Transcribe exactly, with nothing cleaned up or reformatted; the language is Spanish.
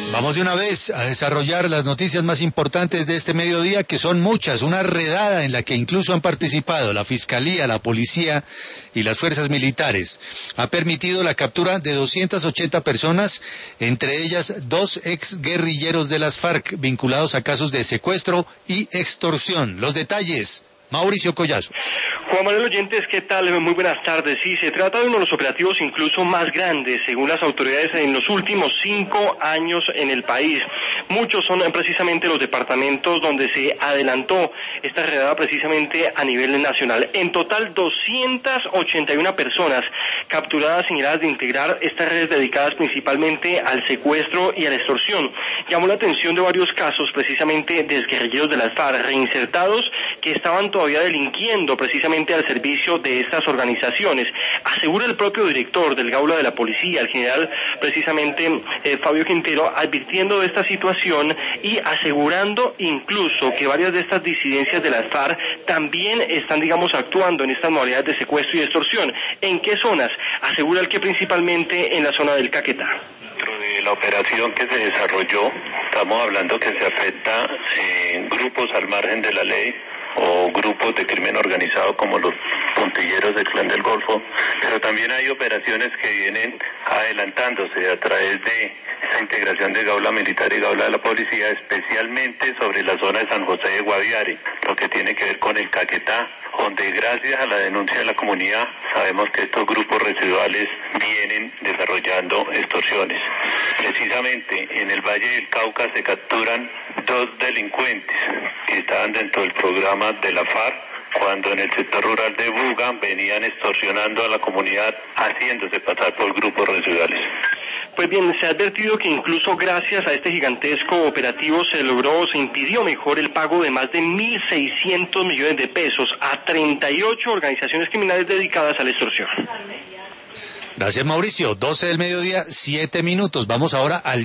Vamos de una vez a desarrollar las noticias más importantes de este mediodía, que son muchas. Una redada en la que incluso han participado la Fiscalía, la Policía y las fuerzas militares. Ha permitido la captura de doscientas ochenta personas, entre ellas dos exguerrilleros de las FARC vinculados a casos de secuestro y extorsión. Los detalles, Mauricio Collazo. Juan Manuel Oyentes, ¿qué tal? Muy buenas tardes. Sí, se trata de uno de los operativos incluso más grandes, según las autoridades, en los últimos cinco años en el país. Muchos son precisamente los departamentos donde se adelantó esta redada precisamente a nivel nacional. En total, doscientas ochenta y una personas capturadas en aras de integrar estas redes dedicadas principalmente al secuestro y a la extorsión. Llamó la atención de varios casos precisamente de exguerrilleros de las FARC reinsertados que estaban todavía delinquiendo precisamente al servicio de estas organizaciones. Asegura el propio director del Gaula de la Policía, el general precisamente eh, Fabio Quintero, advirtiendo de esta situación y asegurando incluso que varias de estas disidencias de las FARC también están, digamos, actuando en estas modalidades de secuestro y extorsión. ¿En qué zonas? Asegura el que principalmente en la zona del Caquetá. Dentro de la operación que se desarrolló, estamos hablando que se afecta eh, grupos al margen de la ley, o grupos de crimen organizado como los puntilleros del Clan del Golfo, pero también hay operaciones que vienen adelantándose a través de esa integración de Gaula Militar y Gaula de la Policía, especialmente sobre la zona de San José de Guaviare, lo que tiene que ver con el Caquetá, donde gracias a la denuncia de la comunidad sabemos que estos grupos residuales vienen desarrollando extorsiones. Precisamente en el Valle del Cauca se capturan dos delincuentes que estaban dentro del programa de la FARC, cuando en el sector rural de Buga venían extorsionando a la comunidad haciéndose pasar por grupos residuales. Pues bien, se ha advertido que incluso gracias a este gigantesco operativo se logró, se impidió mejor el pago de más de mil seiscientos millones de pesos a treinta y ocho organizaciones criminales dedicadas a la extorsión. Gracias, Mauricio. doce del mediodía, siete minutos. Vamos ahora al